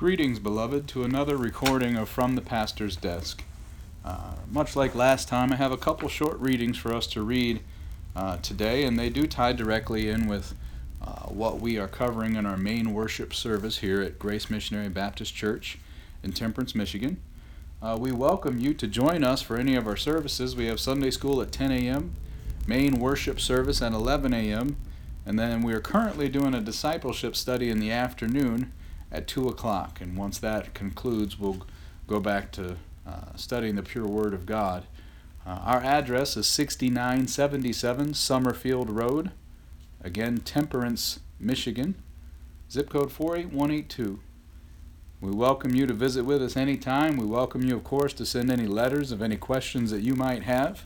Greetings, beloved, to another recording of From the Pastor's Desk. Much like last time, I have a couple short readings for us to read today, and they do tie directly in with what we are covering in our main worship service here at Grace Missionary Baptist Church in Temperance, Michigan. We welcome you to join us for any of our services. We have Sunday school at 10 a.m., main worship service at 11 a.m., and then we are currently doing a discipleship study in the afternoon at 2 o'clock. And once that concludes, we'll go back to studying the pure Word of God. Our address is 6977 Summerfield Road. Again, Temperance, Michigan. Zip code 48182. We welcome you to visit with us anytime. We welcome you, of course, to send any letters of any questions that you might have.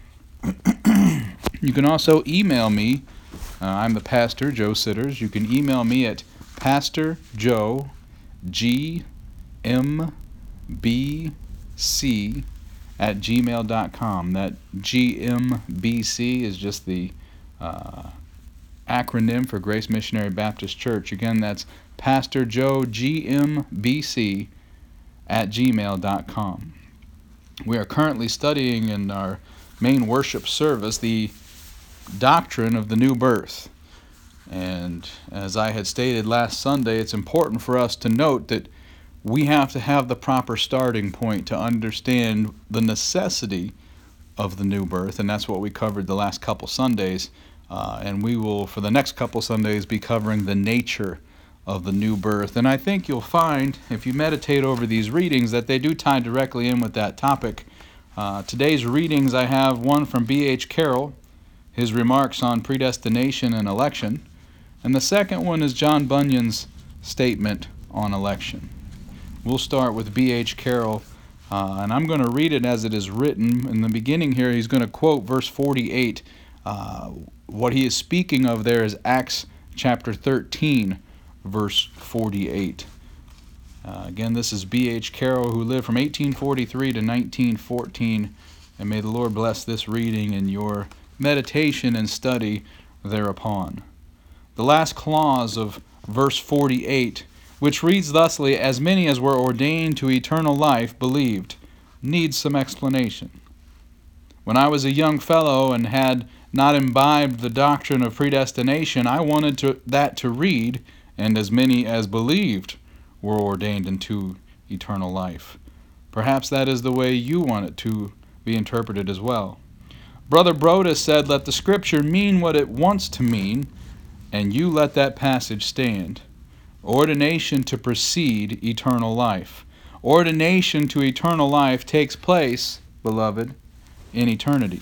You can also email me. I'm the pastor, Joe Sitters. You can email me at pastorjoegbc@gmail.com. That GMBC is just the acronym for Grace Missionary Baptist Church. Again, that's pastorjoegbc@gmail.com. We are currently studying in our main worship service the doctrine of the new birth. And as I had stated last Sunday, it's important for us to note that we have to have the proper starting point to understand the necessity of the new birth, and that's what we covered the last couple Sundays. And we will, for the next couple Sundays, be covering the nature of the new birth. And I think you'll find, if you meditate over these readings, that they do tie directly in with that topic. Today's readings, I have one from B.H. Carroll, his remarks on predestination and election. And the second one is John Bunyan's statement on election. We'll start with B.H. Carroll, and I'm going to read it as it is written. In the beginning here, he's going to quote verse 48. What he is speaking of there is Acts chapter 13, verse 48. Again, this is B.H. Carroll, who lived from 1843 to 1914, and may the Lord bless this reading and your meditation and study thereupon. The last clause of verse 48, which reads thusly, "As many as were ordained to eternal life believed," needs some explanation. When I was a young fellow and had not imbibed the doctrine of predestination, I wanted that to read, "And as many as believed were ordained unto eternal life." Perhaps that is the way you want it to be interpreted as well. Brother Brodus said, "Let the Scripture mean what it wants to mean, and you let that passage stand." Ordination to precede eternal life. Ordination to eternal life takes place, beloved, in eternity.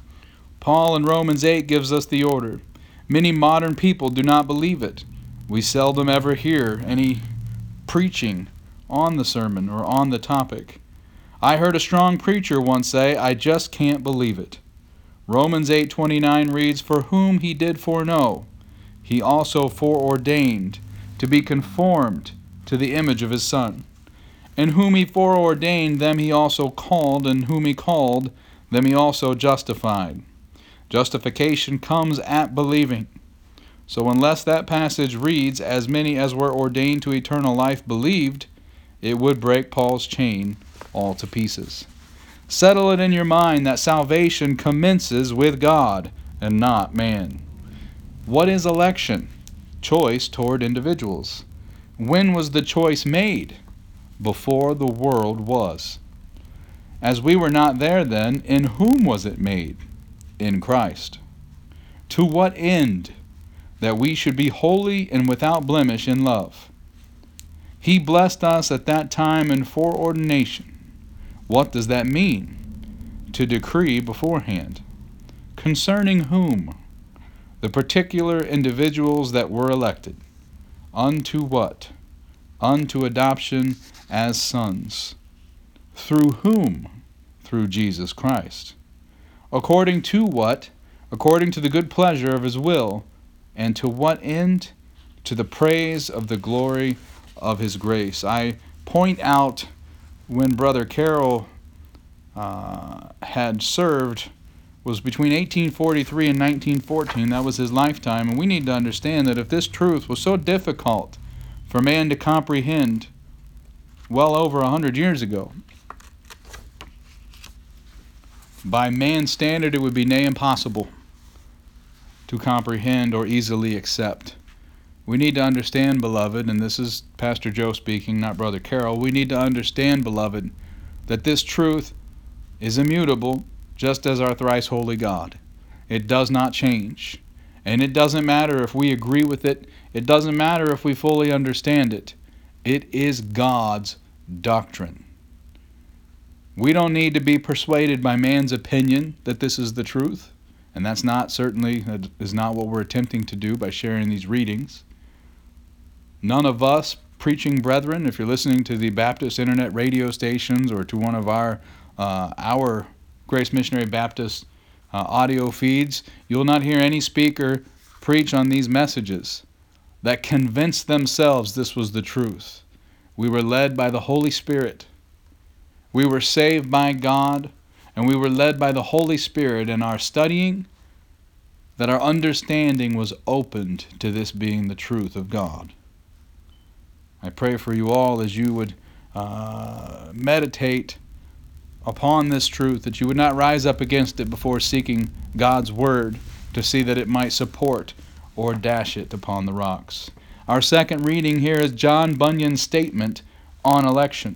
Paul in Romans 8 gives us the order. Many modern people do not believe it. We seldom ever hear any preaching on the sermon or on the topic. I heard a strong preacher once say, "I just can't believe it." Romans 8:29 reads, "For whom he did foreknow, he also foreordained to be conformed to the image of his Son. And whom he foreordained, them he also called, and whom he called, them he also justified." Justification comes at believing. So unless that passage reads, "As many as were ordained to eternal life believed," it would break Paul's chain all to pieces. Settle it in your mind that salvation commences with God and not man. What is election? Choice toward individuals. When was the choice made? Before the world was. As we were not there then, in whom was it made? In Christ. To what end? That we should be holy and without blemish in love. He blessed us at that time in foreordination. What does that mean? To decree beforehand. Concerning whom? The particular individuals that were elected. Unto what? Unto adoption as sons. Through whom? Through Jesus Christ. According to what? According to the good pleasure of his will. And to what end? To the praise of the glory of his grace. I point out when Brother Carroll had served was between 1843 and 1914. That was his lifetime. And we need to understand that if this truth was so difficult for man to comprehend, well over 100 years ago. By man's standard, it would be near impossible to comprehend or easily accept. We need to understand, beloved, and this is Pastor Joe speaking, not Brother Carroll. We need to understand, beloved, that this truth is immutable, just as our thrice holy God. It does not change. And it doesn't matter if we agree with it. It doesn't matter if we fully understand it. It is God's doctrine. We don't need to be persuaded by man's opinion that this is the truth. And that is not what we're attempting to do by sharing these readings. None of us preaching brethren, if you're listening to the Baptist internet radio stations or to one of our Grace Missionary Baptist audio feeds, you'll not hear any speaker preach on these messages that convinced themselves this was the truth. We were led by the Holy Spirit. We were saved by God, and we were led by the Holy Spirit in our studying, that our understanding was opened to this being the truth of God. I pray for you all as you would meditate upon this truth, that you would not rise up against it before seeking God's word to see that it might support or dash it upon the rocks. Our second reading here is John Bunyan's statement on election.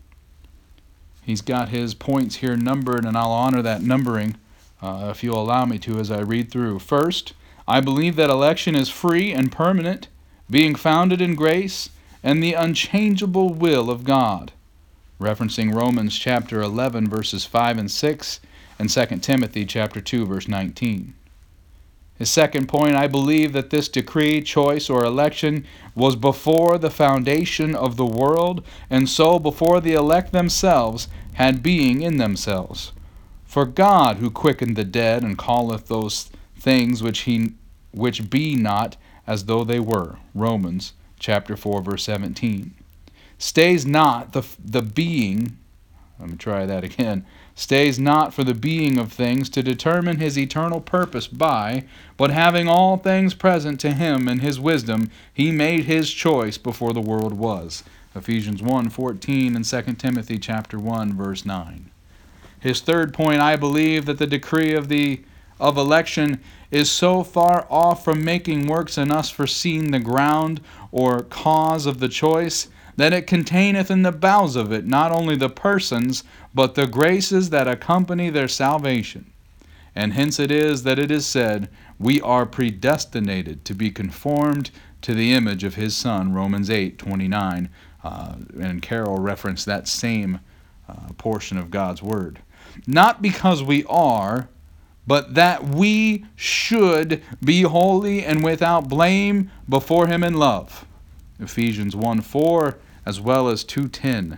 He's got his points here numbered, and I'll honor that numbering if you'll allow me to as I read through. First, I believe that election is free and permanent, being founded in grace and the unchangeable will of God, referencing Romans chapter 11, verses 5 and 6, and 2 Timothy chapter 2, verse 19. His second point, I believe that this decree, choice, or election was before the foundation of the world, and so before the elect themselves had being in themselves. For God, who quickened the dead and calleth those things which be not as though they were, Romans chapter 4, verse 17, stays not the being, let me try that again, stays not for the being of things to determine his eternal purpose by, but having all things present to him in his wisdom, he made his choice before the world was. Ephesians 1:14 and 2 Timothy chapter 1, verse 9. His third point, I believe that the decree of election is so far off from making works in us foreseeing the ground or cause of the choice, that it containeth in the bowels of it not only the persons, but the graces that accompany their salvation. And hence it is that it is said, we are predestinated to be conformed to the image of his Son, Romans 8:29. And Carol referenced that same portion of God's Word. Not because we are, but that we should be holy and without blame before him in love. Ephesians 1:4 as well as 2:10.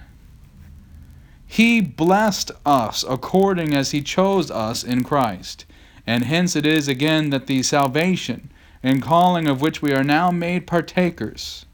He blessed us according as he chose us in Christ. And hence it is again that the salvation and calling of which we are now made partakers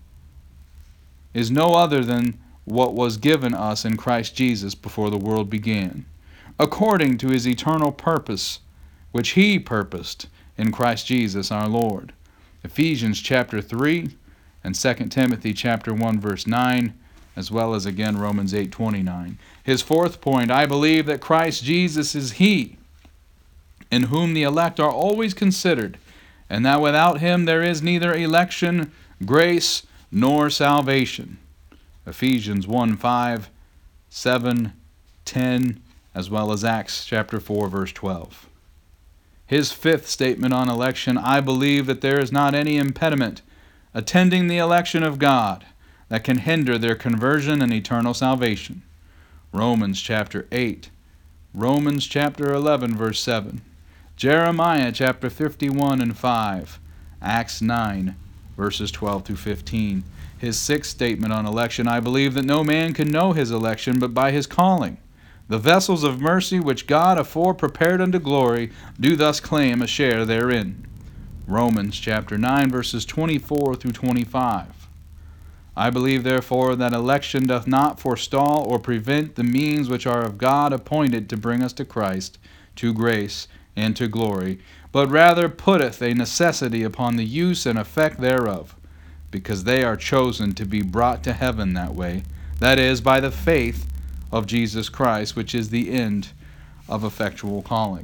is no other than what was given us in Christ Jesus before the world began, according to his eternal purpose, which he purposed in Christ Jesus our Lord. Ephesians chapter 3 and 2 Timothy chapter 1, verse 9, as well as again Romans 8:29. His fourth point, I believe that Christ Jesus is he, in whom the elect are always considered, and that without him there is neither election, grace, nor salvation. Ephesians 1:5, 7, 10, as well as Acts chapter 4, verse 12. His fifth statement on election, I believe that there is not any impediment attending the election of God that can hinder their conversion and eternal salvation. Romans chapter 8, Romans chapter 11, verse 7, Jeremiah chapter 51 and 5, Acts 9, verses 12 through 15. His sixth statement on election, I believe that no man can know his election but by his calling. The vessels of mercy which God afore prepared unto glory do thus claim a share therein. Romans chapter 9, verses 24 through 25. I believe, therefore, that election doth not forestall or prevent the means which are of God appointed to bring us to Christ, to grace, and to glory, but rather putteth a necessity upon the use and effect thereof, because they are chosen to be brought to heaven that way, That is, by the faith of Jesus Christ, which is the end of effectual calling.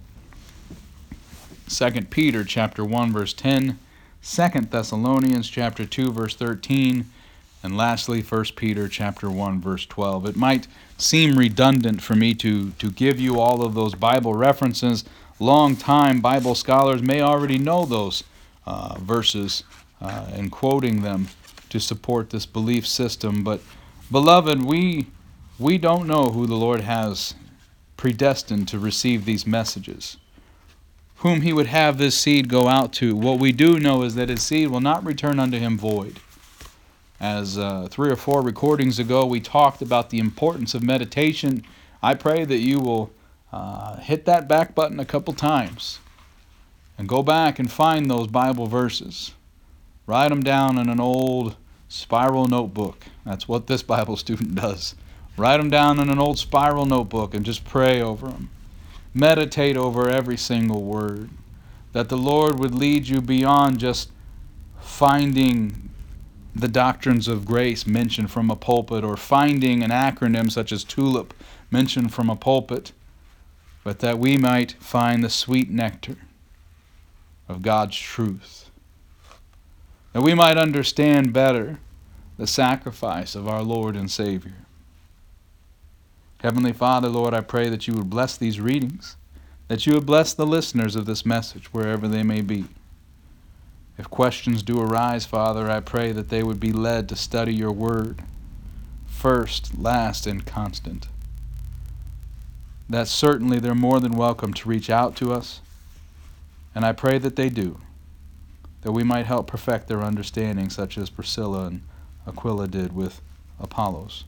2 Peter chapter 1, verse 10, 2 Thessalonians chapter 2, verse 13, and lastly, 1 Peter chapter 1, verse 12. It might seem redundant for me to give you all of those Bible references. Long-time Bible scholars may already know those verses and quoting them to support this belief system. But, beloved, we don't know who the Lord has predestined to receive these messages, whom he would have this seed go out to. What we do know is that his seed will not return unto him void. As 3 or 4 recordings ago, we talked about the importance of meditation. I pray that you will hit that back button a couple times and go back and find those Bible verses. Write them down in an old spiral notebook. That's what this Bible student does. Write them down in an old spiral notebook and just pray over them. Meditate over every single word. That the Lord would lead you beyond just finding the doctrines of grace mentioned from a pulpit, or finding an acronym such as TULIP mentioned from a pulpit, but that we might find the sweet nectar of God's truth. That we might understand better the sacrifice of our Lord and Savior. Heavenly Father, Lord, I pray that you would bless these readings, that you would bless the listeners of this message wherever they may be. If questions do arise, Father, I pray that they would be led to study your word, first, last, and constant. That certainly they're more than welcome to reach out to us, and I pray that they do, that we might help perfect their understanding, such as Priscilla and Aquila did with Apollos.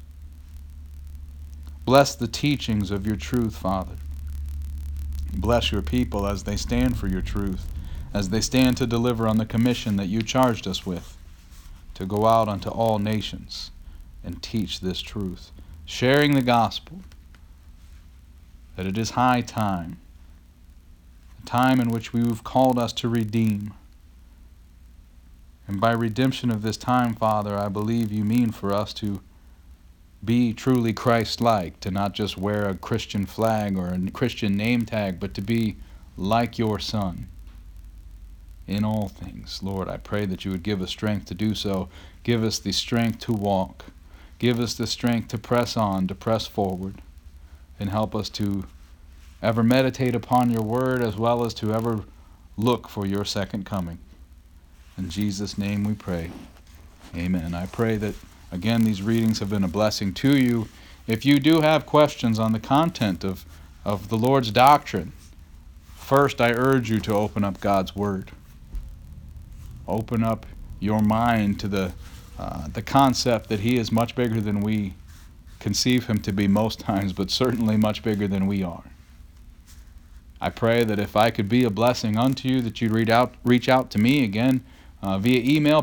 Bless the teachings of your truth, Father. Bless your people as they stand for your truth, as they stand to deliver on the commission that you charged us with, to go out unto all nations and teach this truth, sharing the gospel, that it is high time, a time in which you've called us to redeem. And by redemption of this time, Father, I believe you mean for us to be truly Christ-like, to not just wear a Christian flag or a Christian name tag, but to be like your Son in all things. Lord, I pray that you would give us strength to do so. Give us the strength to walk. Give us the strength to press on, to press forward, and help us to ever meditate upon your word, as well as to ever look for your second coming. In Jesus' name we pray. Amen. I pray that, again, these readings have been a blessing to you. If you do have questions on the content of the Lord's doctrine, first I urge you to open up God's word. Open up your mind to the concept that he is much bigger than we conceive him to be most times, but certainly much bigger than we are. I pray that if I could be a blessing unto you, that you'd reach out to me again via email,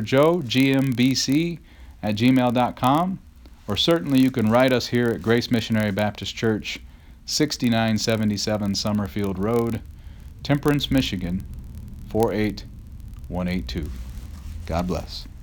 pastorjoegmbc@gmail.com, or certainly you can write us here at Grace Missionary Baptist Church, 6977 Summerfield Road, Temperance, Michigan, 48182. God bless.